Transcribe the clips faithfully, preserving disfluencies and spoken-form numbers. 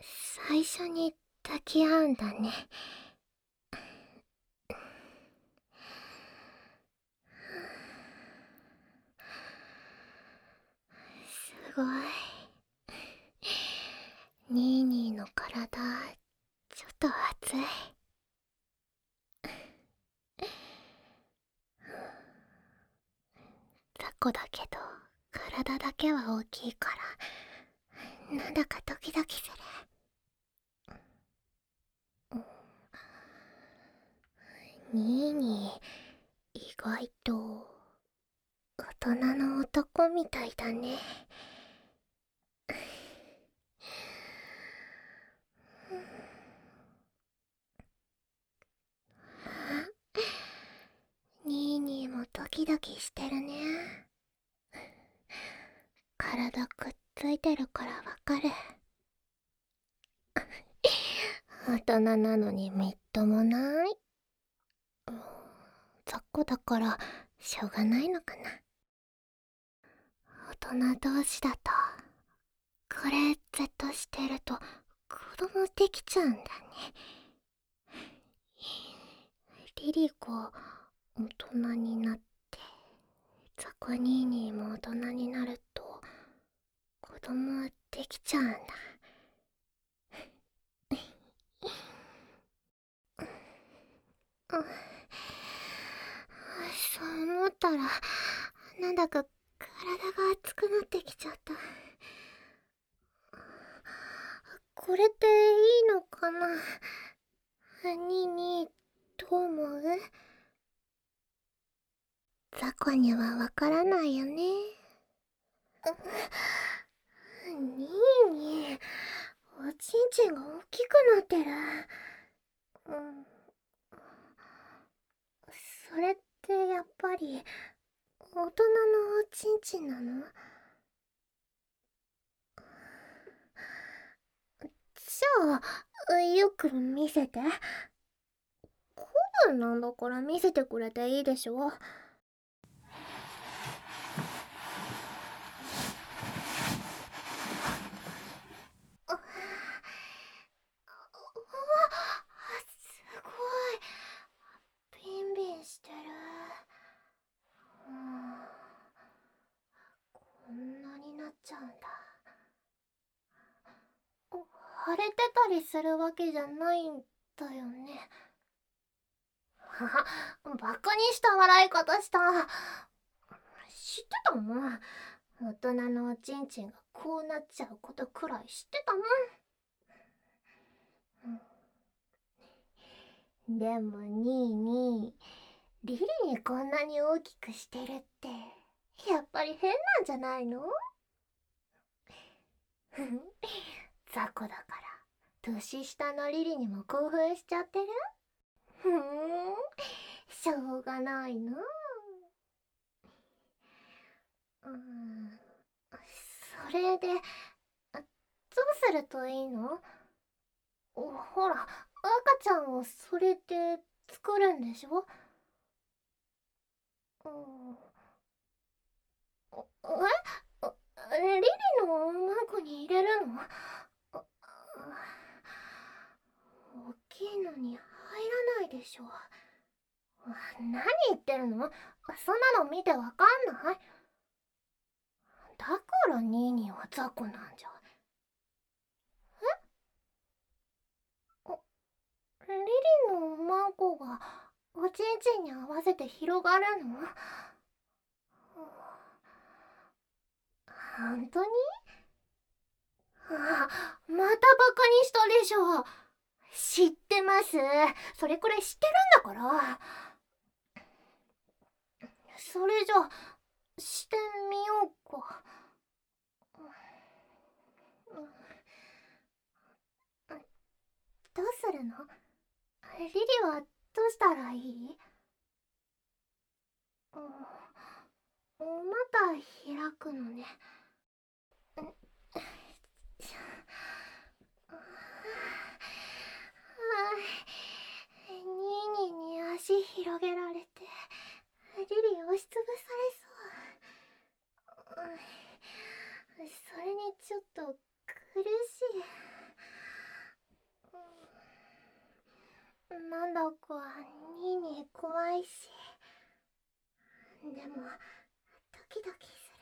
最初に抱き合うんだね。すごい。ニーニーの体、ちょっと熱い。雑魚だけど、体だけは大きいから、なんだかドキドキする。ニーニー、意外と、大人の男みたいだね。ニーニーもドキドキしてるね。体くっついてるからわかる。大人なのにみっともない。雑魚だからしょうがないのかな。大人同士だとこれずっとしてると子供できちゃうんだね。リリコ大人になってザコニーニーも大人になると子供できちゃうんだ。うん、そう思ったらなんだか体が熱くなってきちゃった。これっていいのかな。ニーニーどう思う？ザコにはわからないよね。ニーニー、おちんちんが大きくなってる。うん、それってやっぱり大人のおちんちんなの？じゃあよく見せて。古文なんだから見せてくれていいでしょ。あ、すごいビンビンしてる。うん、こんなになっちゃうんだ。腫れてたりするわけじゃないんだよね。はバカにした笑い方した。知ってたもん。大人のおちんちんがこうなっちゃうことくらい知ってたもん。でもニーニー、リリにこんなに大きくしてるってやっぱり変なんじゃないの？雑魚だから年下のリリにも興奮しちゃってる？ふーん、しょうがないな。うん、それでどうするといいの？ほら、赤ちゃんをそれで作るんでしょ？うん、え、リリのマンコに入れるの？大きいのに入らないでしょ。何言ってるの？そんなの見てわかんない？だからニーニーは雑魚なんじゃ。え？リリのマンコがおちんちんに合わせて広がるの？本当に？あ、またバカにしたでしょ。知ってます。それくらい知ってるんだから。それじゃしてみようか。どうするの？リリはどうしたらいい？また開くのね。ニーニーに足広げられてリリ押しつぶされそう。それにちょっと苦しい。 なんだかニーニー怖いし、でもドキドキす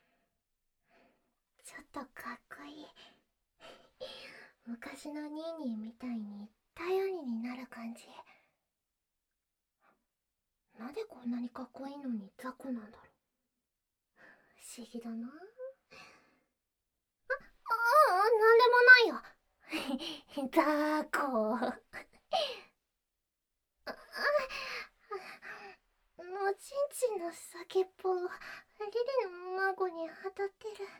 る。ちょっとかっこいい。昔のニーニーみたいに頼りになる感じ。なんでこんなにかっこいいのに雑魚なんだろう。不思議だな。ああ、なんでもないよ。雑魚。おちんちんの先っぽがリリの孫に当たってる。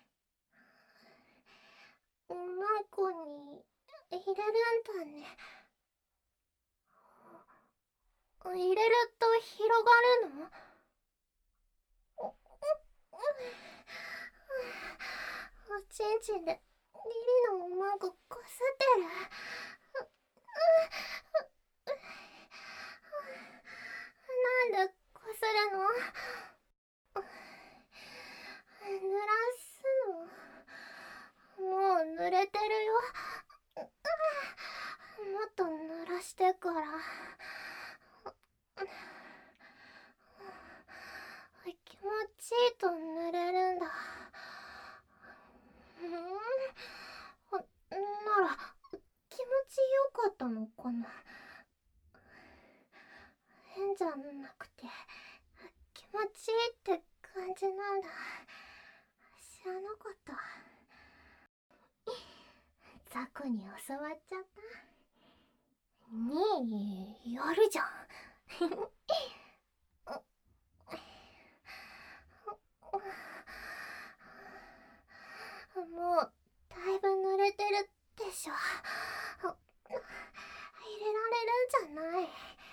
孫に入れるんだね。入れると広がるの？お、お、おちんちんでリリの孫こすってる。なんでこするの？濡らすの？もう濡れてるよ。もっと濡らしてから。気持ちいいと濡れるんだ。うん、なら気持ちよかったのかな。変じゃなくて気持ちいいって感じなんだ。知らなかった。ザコに教わっちゃった。にーやるじゃん。もうだいぶ濡れてるでしょ。入れられるんじゃない？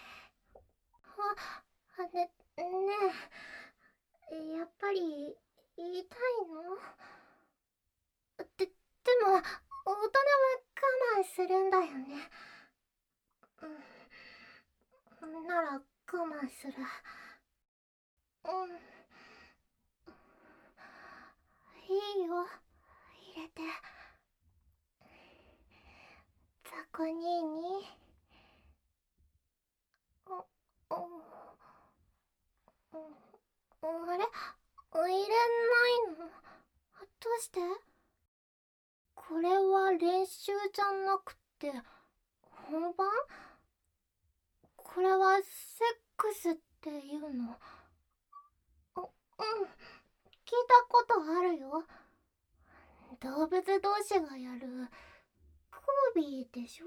あ、ね、ねえ、やっぱり言いたいの？で、でも大人は我慢するんだよね。うん、なら我慢する。うん、いいよ、入れて。ザコ兄に。お、お、お、あれ入れないの？どうして？これは練習じゃなくて本番？これはセックスっていうの？う、うん、聞いたことあるよ。動物同士がやる交尾でしょ？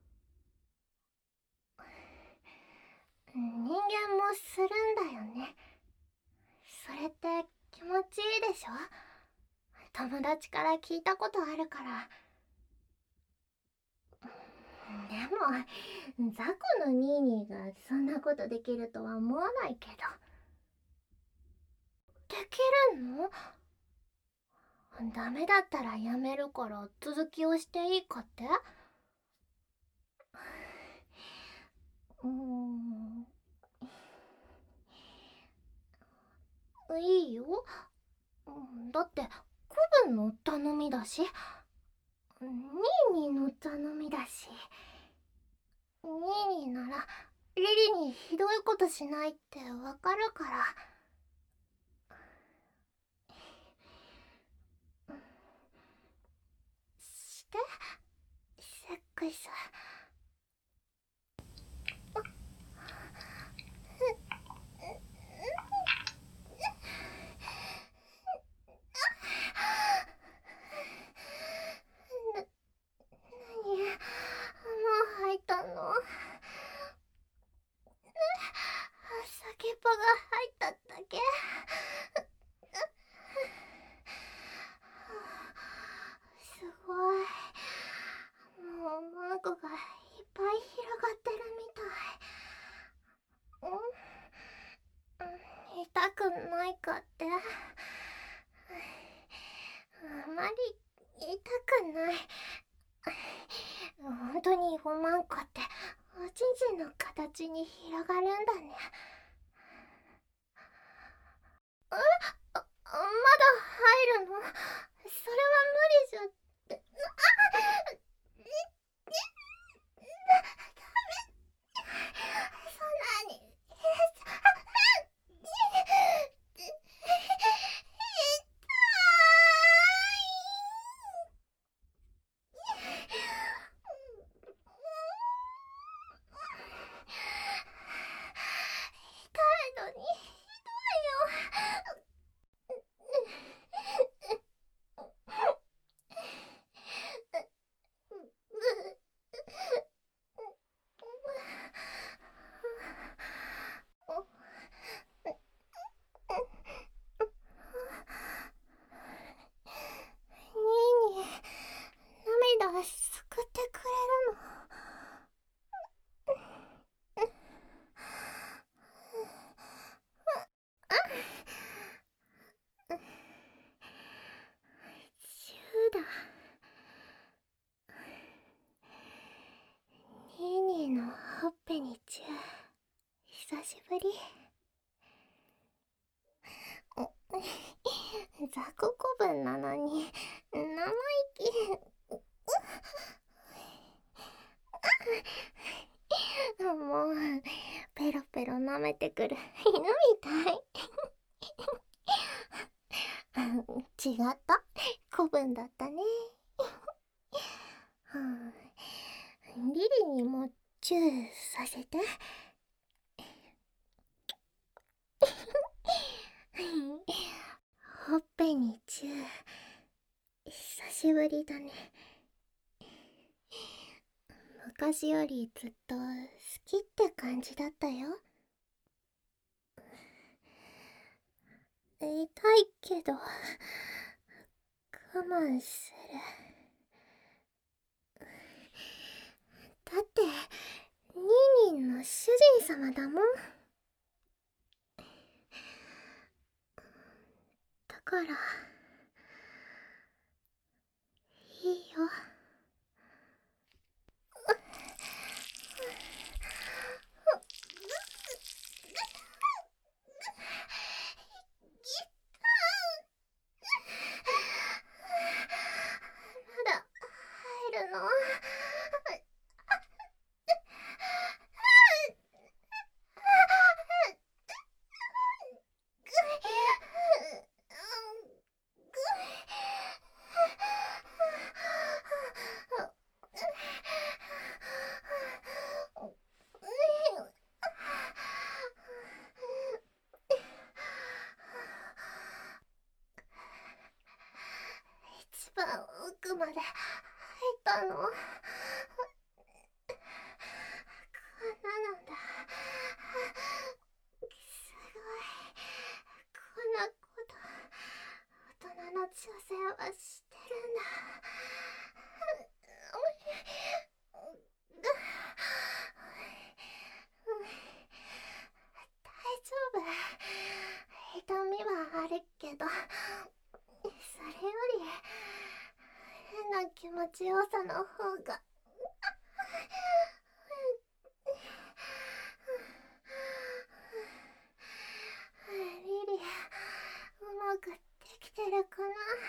人間もするんだよね。それって気持ちいいでしょ？友達から聞いたことあるから。でもザコのニーニーがそんなことできるとは思わないけど。できるの？ダメだったらやめるから続きをしていいかって？うーん、いいよ。だって古文の頼みだし、ニーニーの頼みだし。ニーニーならリリにひどいことしないってわかるから。して、セックス。な、なに、もう入ったの？先っぽが入っただけ？すごい。もうマークがいっぱい広がってるみたい。ん、痛くないかって？あまり痛くない。本当におまんこっておちんちんの形に広がるんだね。え、あ、まだ入るの？それは無理じゃって。あっ、ダメ。 救ってくれるの？シューだ。ニーニーのほっぺにチュー。久しぶり。雑魚子分なのに生意気。もうペロペロ舐めてくる犬みたい。違った、子分だったね。リリにもチューさせて。ほっぺにチュー。久しぶりだね。昔よりずっと好きって感じだったよ。痛いけど我慢する。だってニーニーの主人様だもん。だからいいよ。まだ入るの？一番奥まで入ったの？こんななんだ。すごい。こんなこと大人の女性はしてるんだ。大丈夫。痛みはあるけど、それより変な気持ちよさの方が。リリ、うまくできてるかな？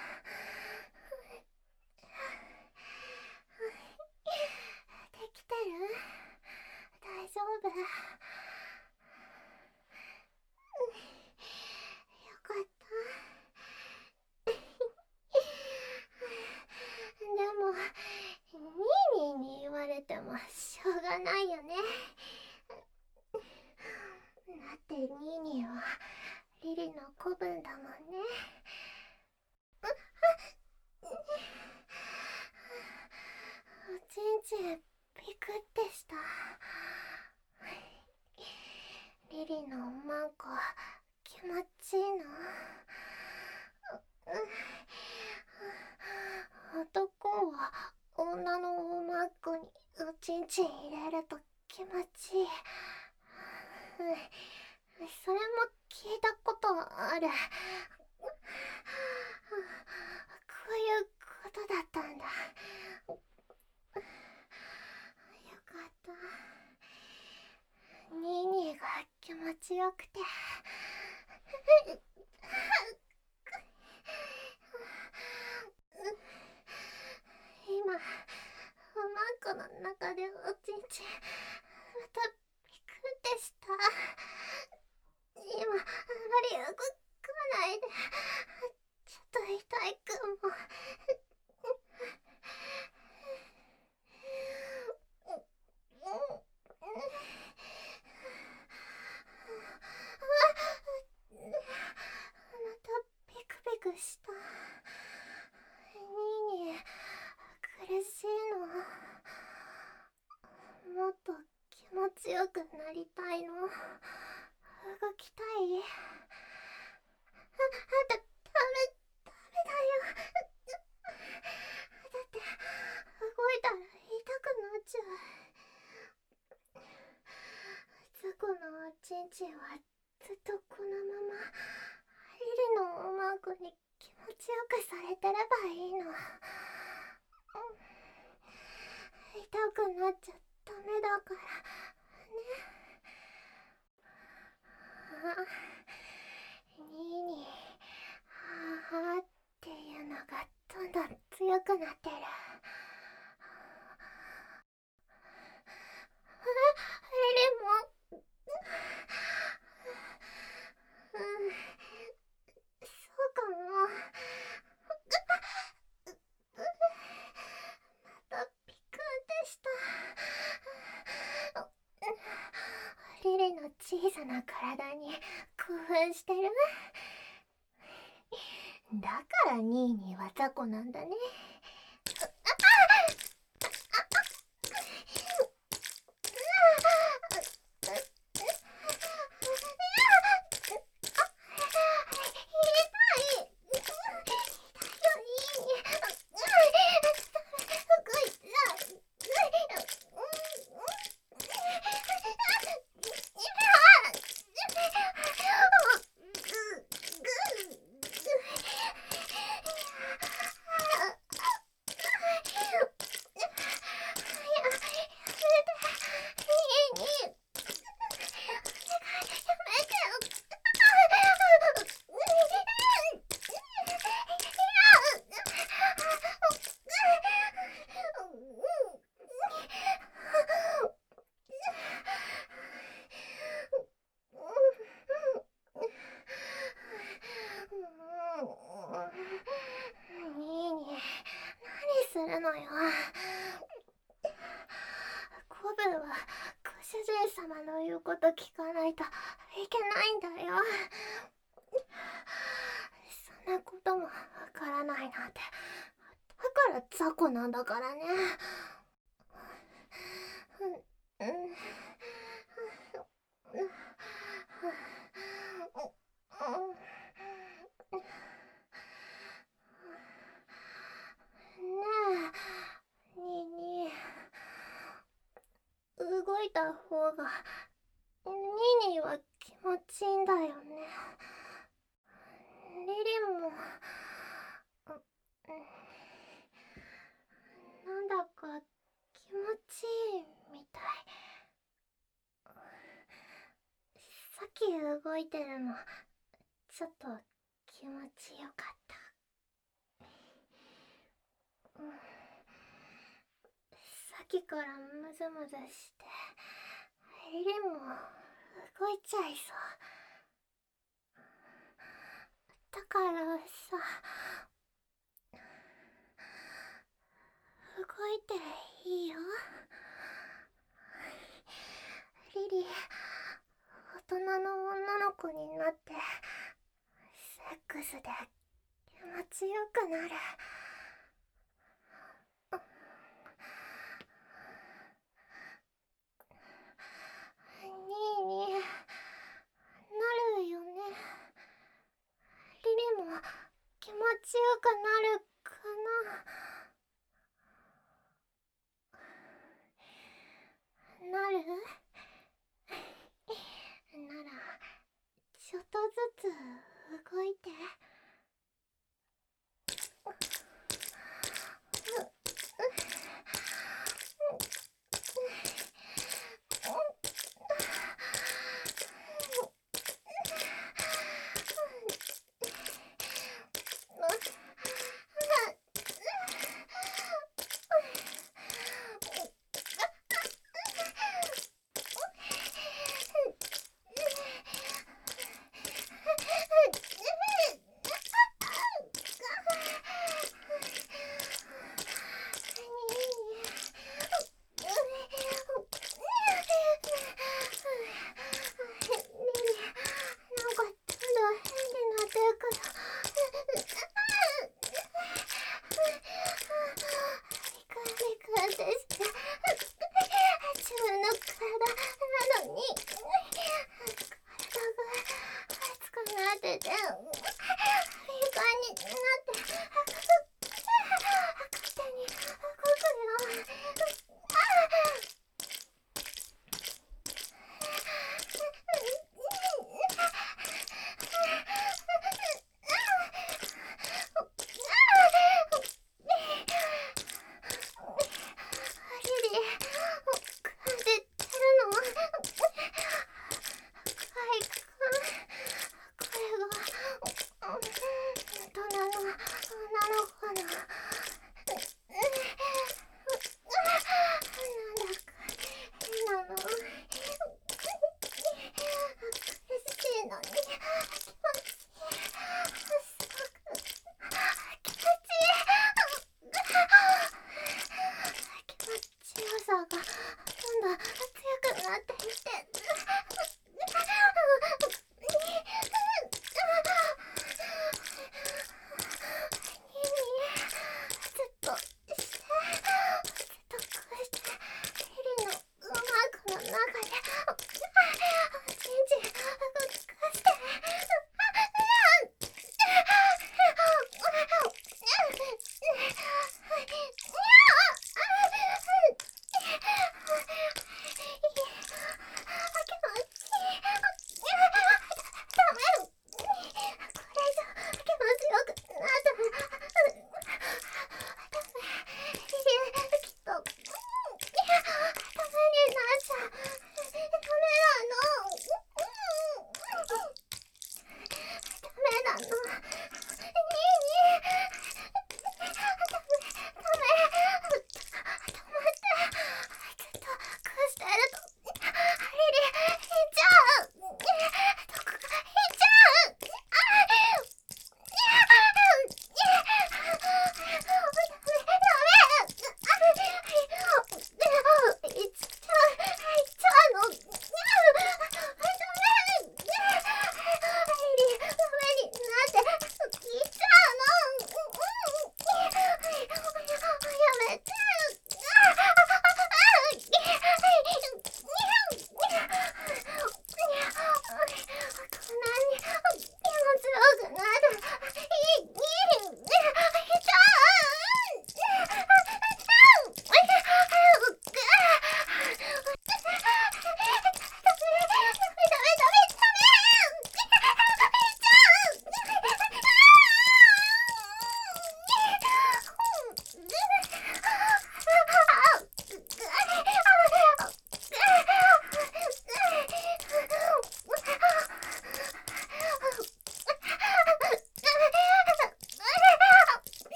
できてる？大丈夫？よかった。でもニーニーに言われてもしょうがないよね。だってニーニーはリリの子分だもんね。おちんちんピクってした。リリのおまんこ気持ちいいの？男は女のおまんこにおちんちん入れると気持ちいい。それも聞いたことある。こういうことだったんだ。よかった。ニーニーが気持ちよくて。今おまんこの中でおちんちんまたピクってした。今あまり動かないで。ちょっと痛いかも。またピクピクした。ニーニー苦しいの？もっと気持ちよくなりたいの？動きたい？あ、あ、だ、ダメ、ダメだよ。だって動ちんちんはずっとこのままリリのおまんこに気持ちよくされてればいいの。痛くなっちゃダメだからね。あ、にーにーはーっていうのがどんどん強くなってる。リリも、うん、そうかも。またピクンってした。リリの小さな体に興奮してる。だからニーニーは雑魚なんだね。するのよ。コブはご主人様の言うこと聞かないといけないんだよ。そんなこともわからないなんて、だから雑魚なんだからね。うん、うん、ねえ、にーにー、動いた方がニーニーは気持ちいいんだよね。リリも、なんだか気持ちいいみたい。さっき動いてるのちょっと気持ちよかった。うん、さっきからムズムズしてリリも動いちゃいそう。だからさ、動いていいよ。リリ、大人の女の子になってセックスで気持ちよくなる。にーにー、なるよね。リリも気持ちよくなるかな。なるならちょっとずつ動いて。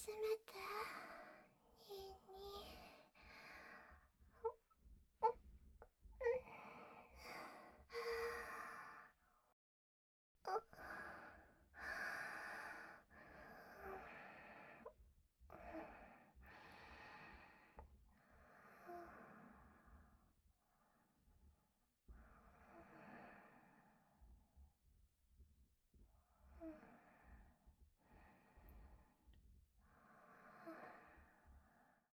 めて。